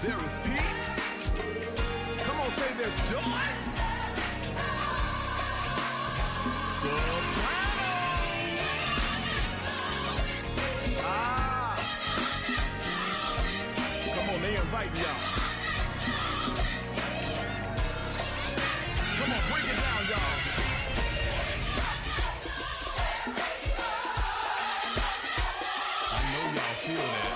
There is peace. Come on, say there's joy. Soprano. Come on, they invite y'all. Come on, break it down, y'all. I know y'all feel that.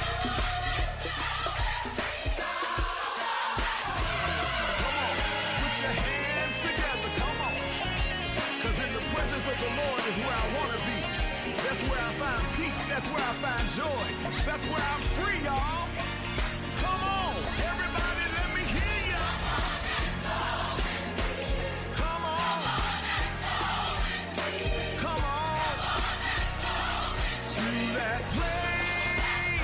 Come on, put your hands together, come on. 'Cause in the presence of the Lord is where I want to be. That's where I find peace, that's where I find joy. That's where I'm free, y'all. Come on, everybody, let me hear ya. Come on. Come on. To that place.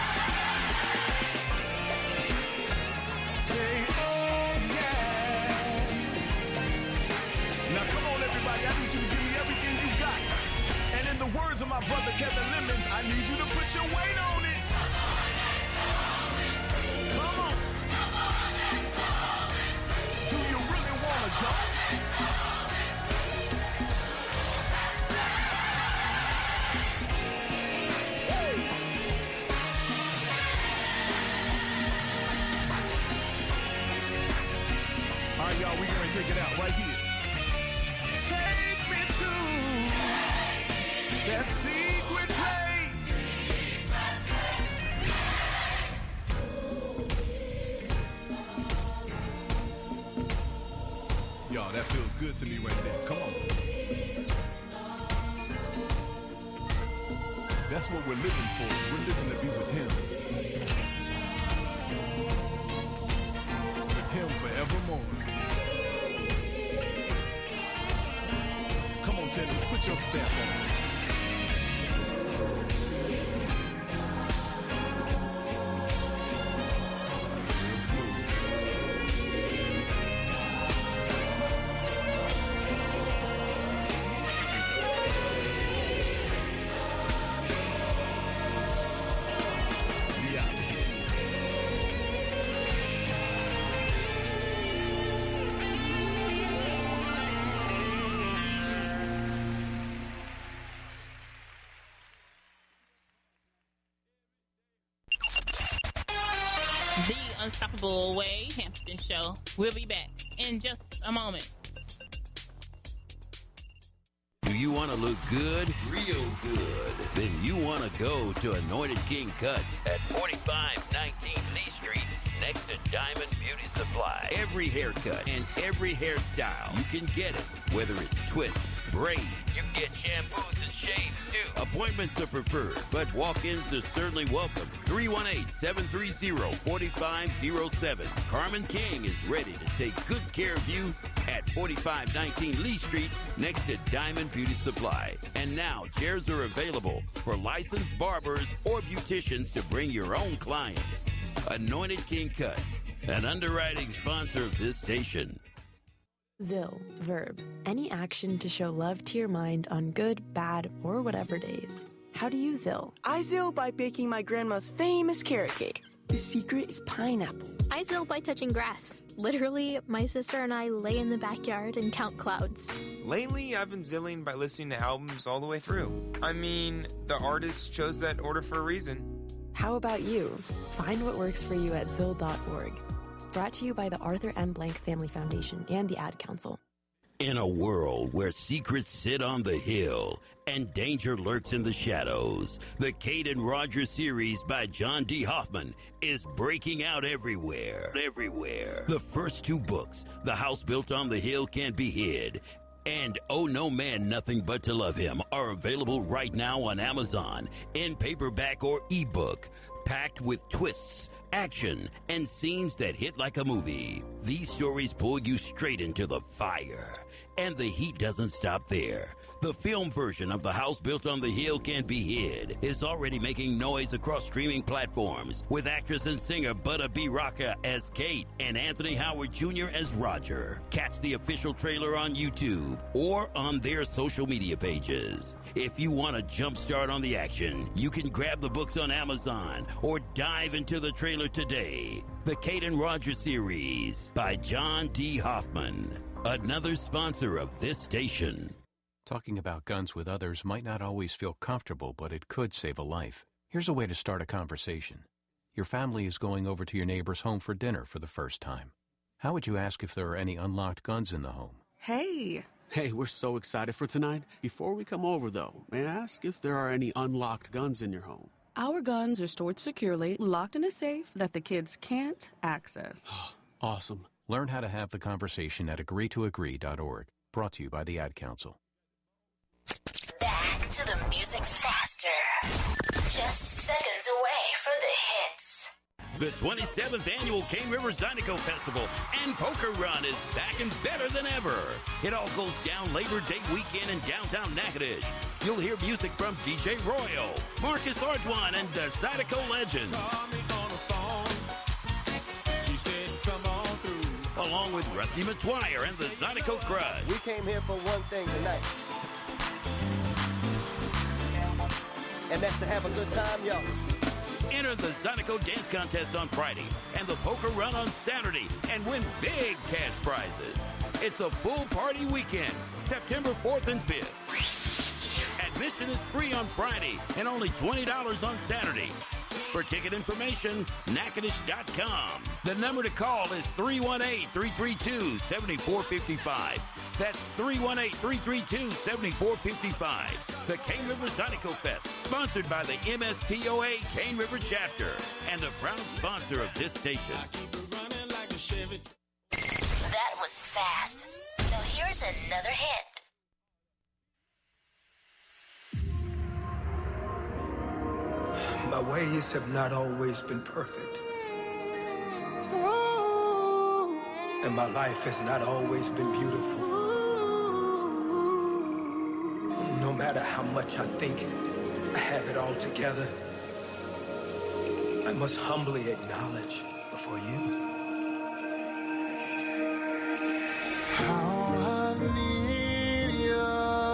Say, oh yeah. Now come on, everybody, I need you to give me everything you got. And in the words of my brother Kevin Lemons, I need you to put your weight on it. Come on. Do you really want to go? All right, y'all, we're going to take it out right here. Take me to that secret place. Y'all, that feels good to me right there. Come on. That's what we're living for. We're living to be with Him. With Him forevermore. Come on, tennis, put your stamp on it. Unstoppable Way Hampton Show. We'll be back in just a moment. Do you want to look good? Real good. Then you want to go to Anointed King Cuts at 4519 Lee Street, next to Diamond Beauty Supply. Every haircut and every hairstyle, you can get it. Whether it's twists, braids. You can get shampoos and shaves too. Appointments are preferred, but walk-ins are certainly welcome. 318-730-4507. Carmen King is ready to take good care of you at 4519 Lee Street, next to Diamond Beauty Supply. And now, chairs are available for licensed barbers or beauticians to bring your own clients. Anointed King Cuts, an underwriting sponsor of this station. ZIL. Verb. Any action to show love to your mind on good, bad, or whatever days. How do you ZIL? I ZIL by baking my grandma's famous carrot cake. The secret is pineapple. I ZIL by touching grass. Literally, my sister and I lay in the backyard and count clouds. Lately, I've been zilling by listening to albums all the way through. I mean, the artist chose that order for a reason. How about you? Find what works for you at ZIL.org. Brought to you by the Arthur M. Blank Family Foundation and the Ad Council. In a world where secrets sit on the hill and danger lurks in the shadows, the Kate and Roger series by John D. Hoffman is breaking out everywhere. The first two books, The House Built on the Hill Can't Be Hid and Oh No Man Nothing But to Love Him, are available right now on Amazon in paperback or ebook, packed with twists, action, and scenes that hit like a movie. These stories pull you straight into the fire, and the heat doesn't stop there. The film version of The House Built on the Hill Can't Be Hid is already making noise across streaming platforms, with actress and singer Butter B. Rocca as Kate and Anthony Howard Jr. as Roger. Catch the official trailer on YouTube or on their social media pages. If you want a jump start on the action, you can grab the books on Amazon or dive into the trailer trailer today. The Kate and Roger series by John D. Hoffman, another sponsor of this station. Talking about guns with others might not always feel comfortable, but it could save a life. Here's a way to start a conversation. Your family is going over to your neighbor's home for dinner for the first time. How would you ask if there are any unlocked guns in the home? Hey, we're so excited for tonight. Before we come over, though, may I ask if there are any unlocked guns in your home? Our guns are stored securely, locked in a safe that the kids can't access. Awesome. Learn how to have the conversation at agreetoagree.org. Brought to you by the Ad Council. Back to the music faster. Just seconds away from the hits. The 27th annual Cane River Zydeco Festival and Poker Run is back and better than ever. It all goes down Labor Day weekend in downtown Natchitoches. You'll hear music from DJ Royal, Marcus Arduin, and the Zydeco Legends. Along with Rusty McGuire and the Zydeco Crush. We came here for one thing tonight. And that's to have a good time, y'all. Enter the Zydeco Dance Contest on Friday and the Poker Run on Saturday and win big cash prizes. It's a full party weekend, September 4th and 5th. Admission is free on Friday and only $20 on Saturday. For ticket information, Natchitoches.com. The number to call is 318-332-7455. That's 318-332-7455. The Cane River Zydeco Fest, sponsored by the MSPOA Cane River Chapter, and a proud sponsor of this station. That was fast. Now here's another hit. My ways have not always been perfect. And my life has not always been beautiful. No matter how much I think I have it all together, I must humbly acknowledge before you how I need you,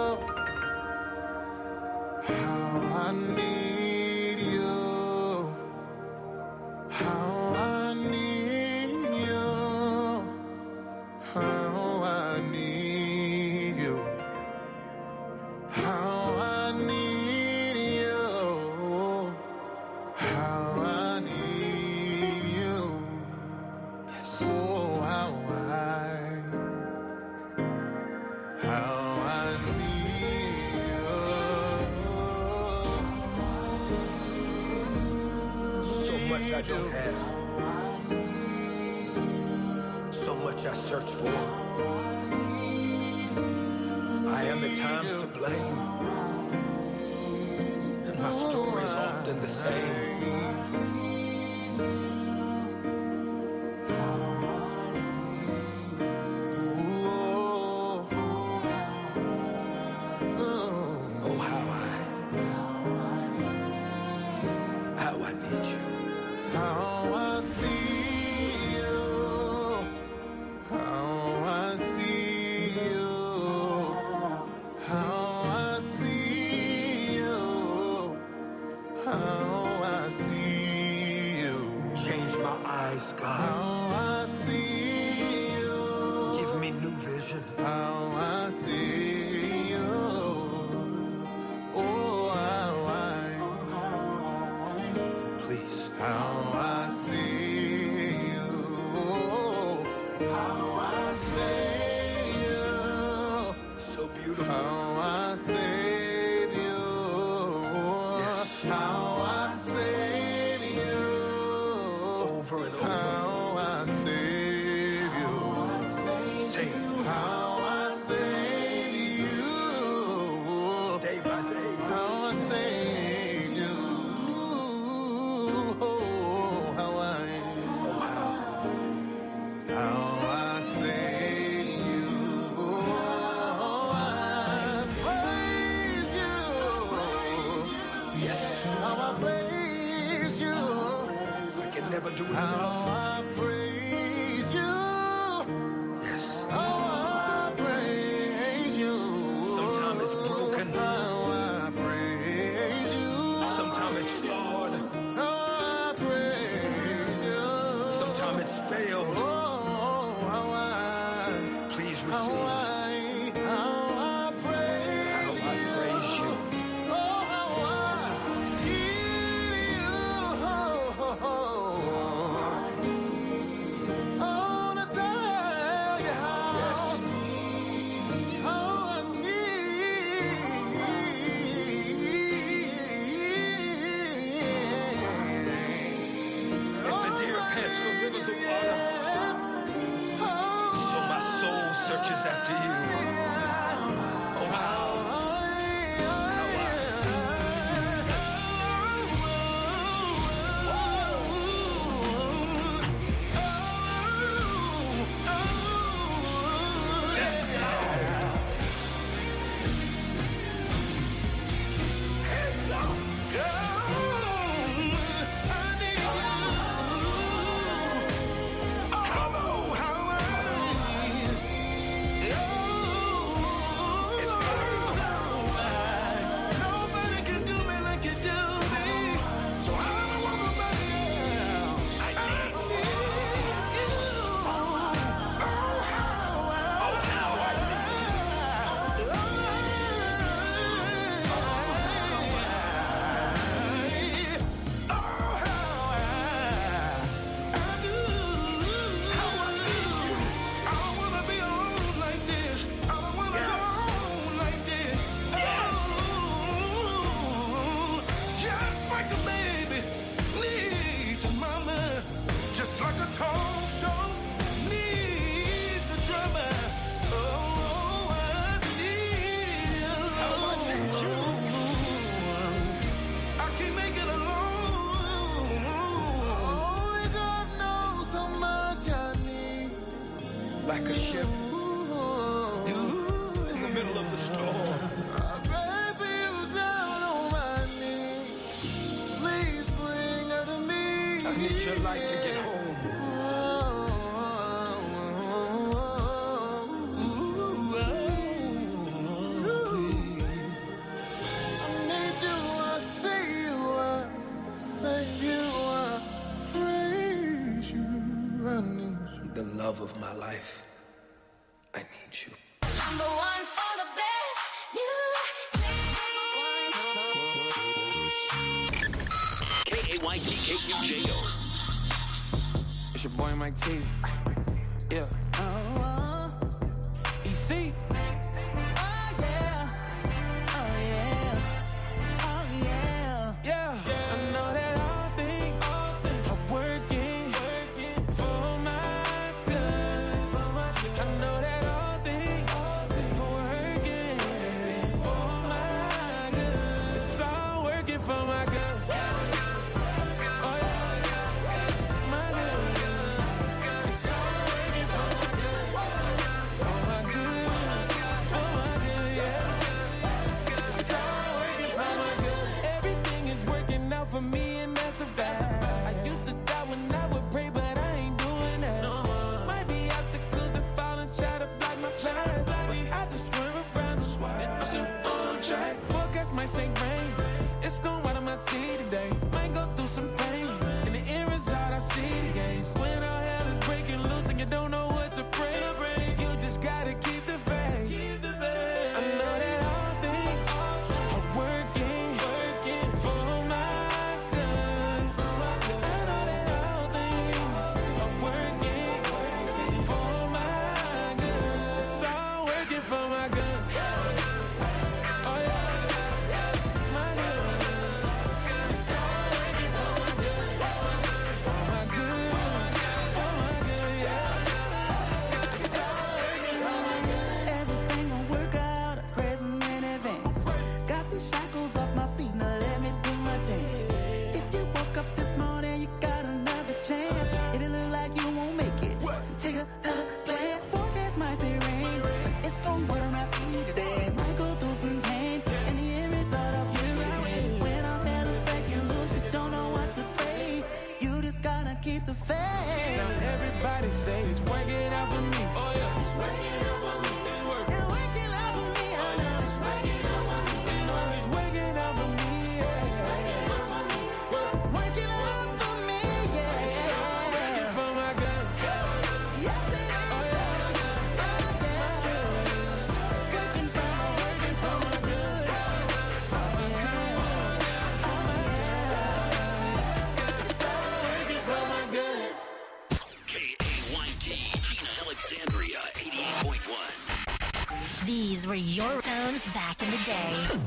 how I need you, how I need you, how I need you, how I need you, how I need you. Yes. Oh, how I need you. So much I don't have, so much I search for. I am at times to blame, and my story is often the same. Oh, how I need you. How I see you, how I see you, how I see you, how I see you. Change my eyes, God. How I see you. Give me new vision. How I see you. Oh, how please. How I see you. How I save you. So beautiful. How I save you. Yes. How I save you. Over and over. How I save you. Sing. How I save you. Day by day. How I save you. How I save you. Oh, I praise you. Yes. How I praise you. I can never do it enough. How I praise you. Yes. How I praise you. Sometimes it's broken. How I praise you. Sometimes it's flawed. How I praise you. hands for rivers of water. So my soul searches after you. Oh, how like a ship in the middle of the storm. I pray for you down on my knees. Please bring her to me. I need your light to get home. The love of my life. I need you. I'm the one for the best. KAYT-KUJO. It's your boy Mike T. Yeah. EC. Oh yeah. Oh yeah. Oh yeah. Yeah. I know that all things are working for my good. I know that all things are working for my good. It's all working for my good. For me, and that's a fact. I used to doubt when I would pray, but I ain't doing that. Might be obstacles that fall and try to block my path, but I just swerve around them. I'm still on track. Forecast might say rain. It's going out of my city today. Might go through some pain. In the end result, I see the gains. When all hell is breaking loose and you don't know what to pray, you just gotta keep the faith. I know that all things are working for my good. I know that all things are working for my good. It's all working for my good. Oh yeah, my good. It's all working for my good. For my good, for my good, yeah. It's all working for my good. Everything will work out, present in advance. Got the shackles off my feet, now let me do my dance. If you woke up this morning, you got another chance. If it look like you won't make it, take another glance. Forecast might say rain, it's gon' water my feet today. Might go through some pain, and the end result I'll see. When all hell is breaking loose, you don't know what to pray. You just gotta keep the faith. Now everybody say it's working out for me. Oh yeah, it's working out for me. It's working. It's working out for me. Oh yeah, it's working out for me. You know it's working out for me. Yeah. It's working out for me. Working out for me, yeah. It's all working for my good. Yes, it is. Oh yeah, Working for my good. For my good. It's all working for my good. KAYT, Gina Alexandria, 88.1. These were your tones back in the day.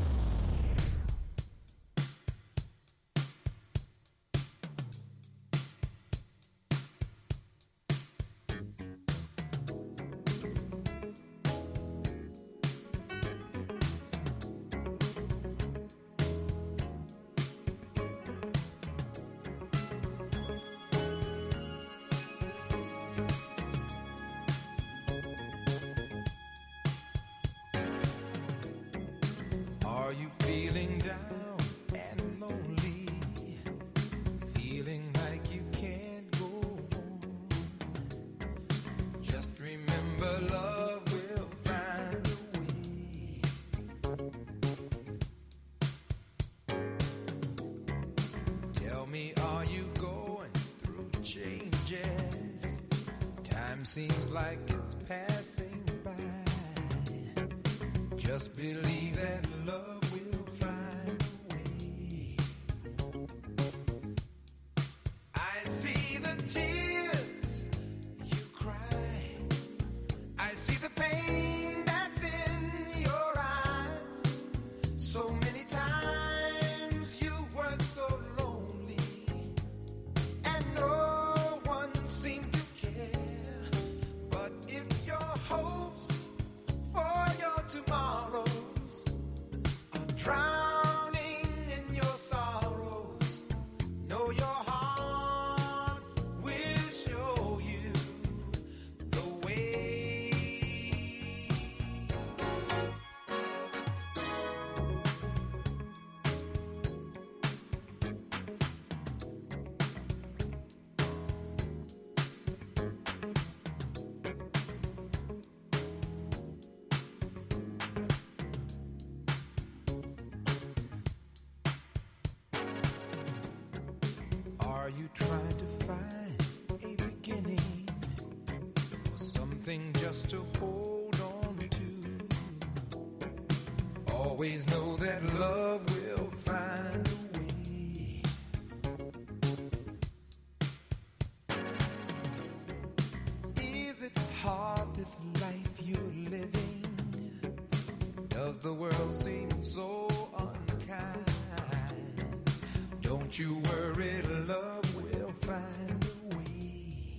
feeling down and lonely, feeling like you can't go on. Just remember, love will find a way. Tell me, are you going through changes? Time seems like it's passing by. Just believe that love will find a way. I see the tears you cry. I see the pain that's in your eyes. So many times you were so lonely, and no one seemed to care. But if your hopes for your tomorrows are drowning in your sorrows, know your heart will show you the way. Are you trying to find a beginning, or something just to hold on to? Always know that love will find a way. Is it hard, this life you're living? Does the world seem so unkind? Don't you worry, love will find a way.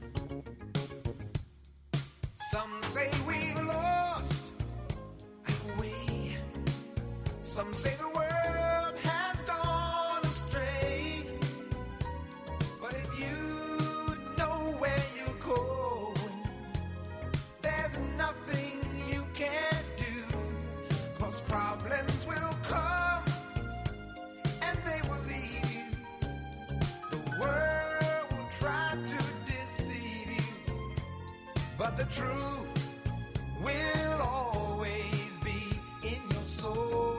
Some say we've lost our way. Some say the world has gone astray. But if you know where you're going, there's nothing you can't do. 'Cause problems will come and they will leave you. The world will try to deceive you, but the truth will always be in your soul.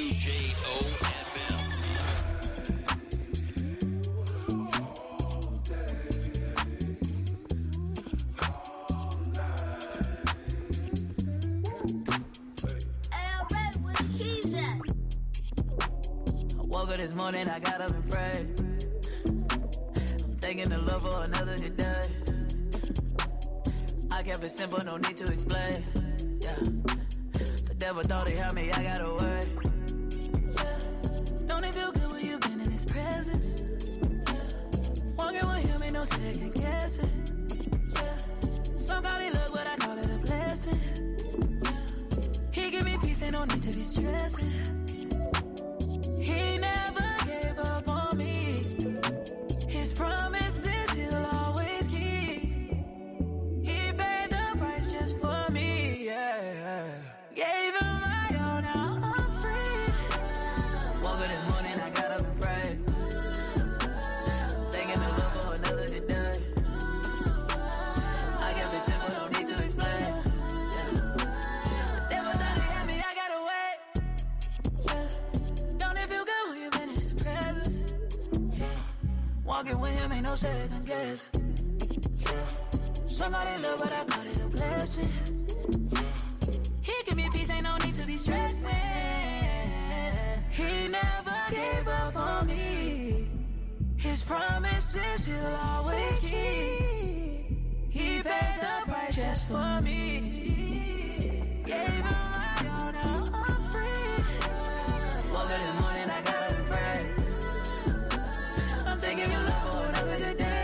KQJO-FM. Woke up this morning, I got up and prayed. I'm thanking the Lord for another good day. I kept it simple, no need to explain. Yeah, the devil thought he had me, I got away. Yeah, don't it feel good when you've been in his presence? Yeah, walking with him ain't no second guessing. Yeah, some call it luck, but I call it a blessing. Yeah, he give me peace, ain't no need to be stressing. He never gave up on me. His promises he'll always keep. He paid the price just for me, yeah. Gave him my all, now I'm free. Woke up this morning, I got up and prayed. Thanking the Lord for another good day. I kept it simple, no need to explain. Yeah. The devil thought he had me, I got away. Yeah. Don't it feel good when you've been in his presence? Yeah. Walking with him ain't no second guess. Yeah. Some call it love, but I call it a blessing. Yeah. He give me peace, ain't no need to be stressing. He never gave up on me. His promises he'll always keep. He paid the price just for me. Gave him my all, now I'm free. Woke up this morning, I got up and prayed. I'm thanking you, Lord, for another good day.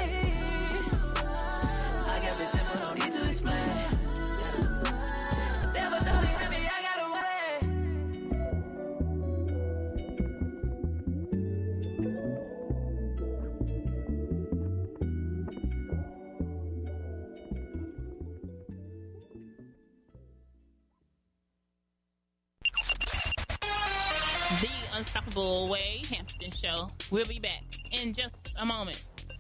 I kept it simple, no need to explain. Devil thought he had me, I got away. The Unstoppable Way Hampton Show. We'll be back in just a moment.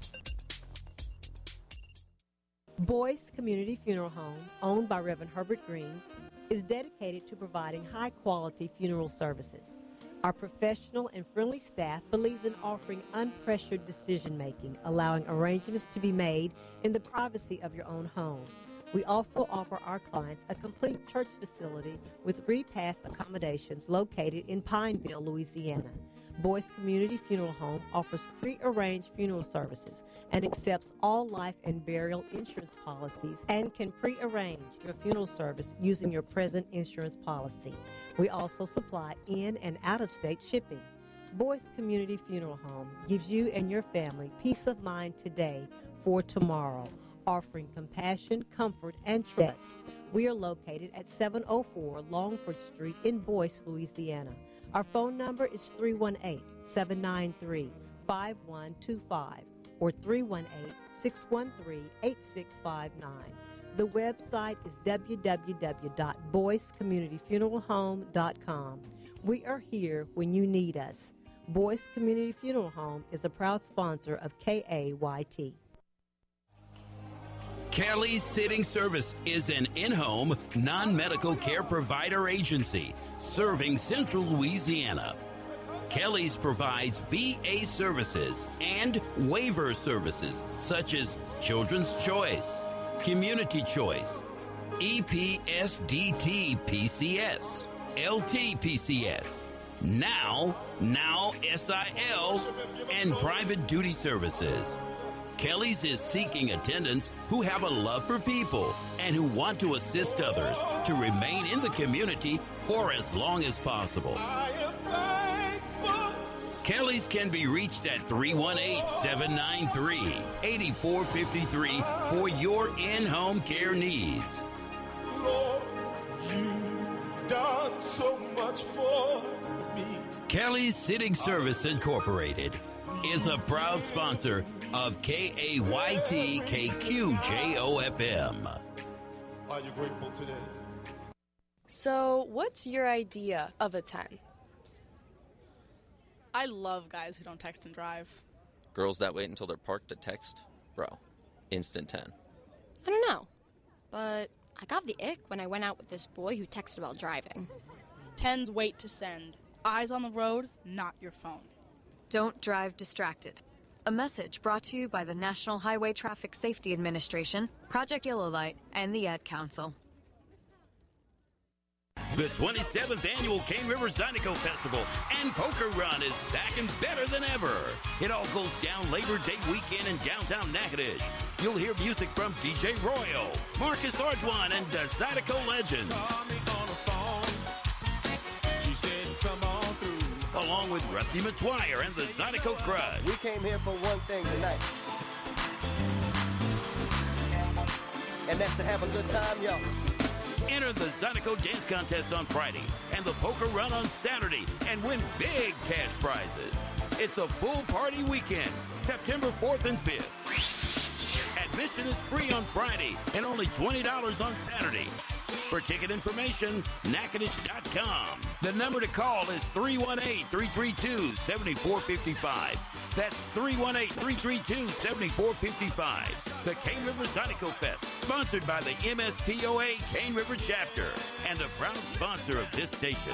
Boyce Community Funeral Home, owned by Reverend Herbert Green, is dedicated to providing high-quality funeral services. Our professional and friendly staff believes in offering unpressured decision-making, allowing arrangements to be made in the privacy of your own home. We also offer our clients a complete church facility with repast accommodations located in Pineville, Louisiana. Boyce Community Funeral Home offers pre-arranged funeral services and accepts all life and burial insurance policies and can pre-arrange your funeral service using your present insurance policy. We also supply in- and out-of-state shipping. Boyce Community Funeral Home gives you and your family peace of mind today for tomorrow, offering compassion, comfort, and trust. We are located at 704 Longford Street in Boyce, Louisiana. Our phone number is 318-793-5125 or 318-613-8659. The website is www.boycecommunityfuneralhome.com. We are here when you need us. Boyce Community Funeral Home is a proud sponsor of KAYT. Kelly's Sitting Service is an in-home, non-medical care provider agency serving Central Louisiana. Kelly's provides VA services and waiver services such as Children's Choice, Community Choice, EPSDT PCS, LT-PCS, Now SIL, and private duty services. Kelly's is seeking attendants who have a love for people and who want to assist others to remain in the community for as long as possible. Kelly's can be reached at 318-793-8453 for your in-home care needs. Lord, you've done so much for me. Kelly's Sitting Service Incorporated is a proud sponsor of KAYT KQJO-FM. Are you grateful today? So, what's your idea of a 10? I love guys who don't text and drive. Girls that wait until they're parked to text? Bro, instant 10. I don't know, but I got the ick when I went out with this boy who texted while driving. 10s wait to send. Eyes on the road, not your phone. Don't drive distracted. A message brought to you by the National Highway Traffic Safety Administration, Project Yellow Light, and the Ad Council. The 27th annual Cane River Zydeco Festival and Poker Run is back and better than ever. It all goes down Labor Day weekend in downtown Natchitoches. You'll hear music from DJ Royal, Marcus Arduin, and the Zydeco legends. Along with Rusty McTwire and the Zydeco Crush. We came here for one thing tonight. And that's to have a good time, y'all. Enter the Zydeco Dance Contest on Friday and the Poker Run on Saturday and win big cash prizes. It's a full party weekend, September 4th and 5th. Admission is free on Friday and only $20 on Saturday. For ticket information, Natchitoches.com. The number to call is 318-332-7455. That's 318-332-7455. The Cane River Zydeco Fest, sponsored by the MSPOA Cane River Chapter, and a proud sponsor of this station.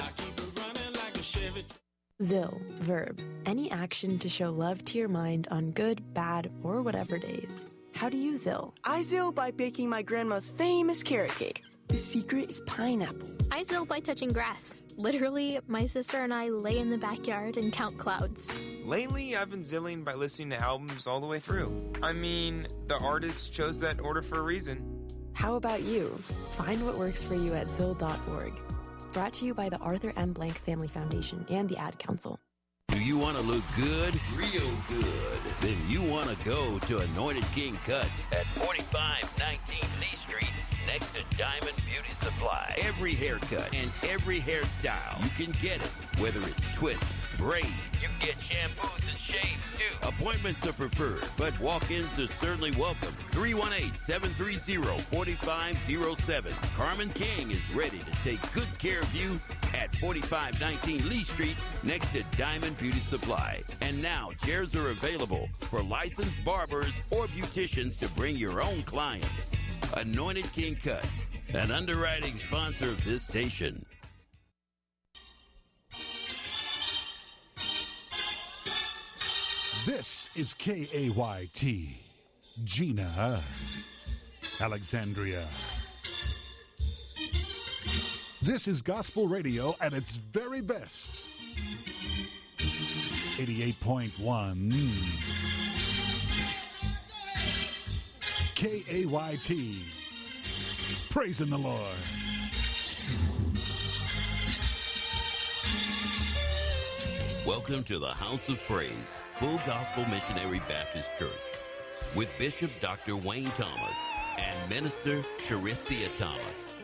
ZIL, verb, any action to show love to your mind on good, bad, or whatever days. How do you ZIL? I ZIL by baking my grandma's famous carrot cake. The secret is pineapple. I ZIL by touching grass. Literally, my sister and I lay in the backyard and count clouds. Lately, I've been zilling by listening to albums all the way through. I mean, the artist chose that order for a reason. How about you? Find what works for you at ZIL.org. Brought to you by the Arthur M. Blank Family Foundation and the Ad Council. Do you want to look good? Real good. Then you want to go to Anointed King Cuts at 4519 Lee Street, next to Diamond Beauty Supply. Every haircut and every hairstyle, you can get it. Whether it's twists, braids, you can get shampoos and shaves too. Appointments are preferred, but walk-ins are certainly welcome. 318-730-4507. Carmen King is ready to take good care of you at 4519 Lee Street, next to Diamond Beauty Supply. And now, chairs are available for licensed barbers or beauticians to bring your own clients. Anointed King Cuts, an underwriting sponsor of this station. This is KAYT, Gina, Alexandria. This is gospel radio at its very best. 88.1 KAYT. Praising the Lord. Welcome to the House of Praise, Full Gospel Missionary Baptist Church, with Bishop Dr. Wayne Thomas and Minister Charistia Thomas.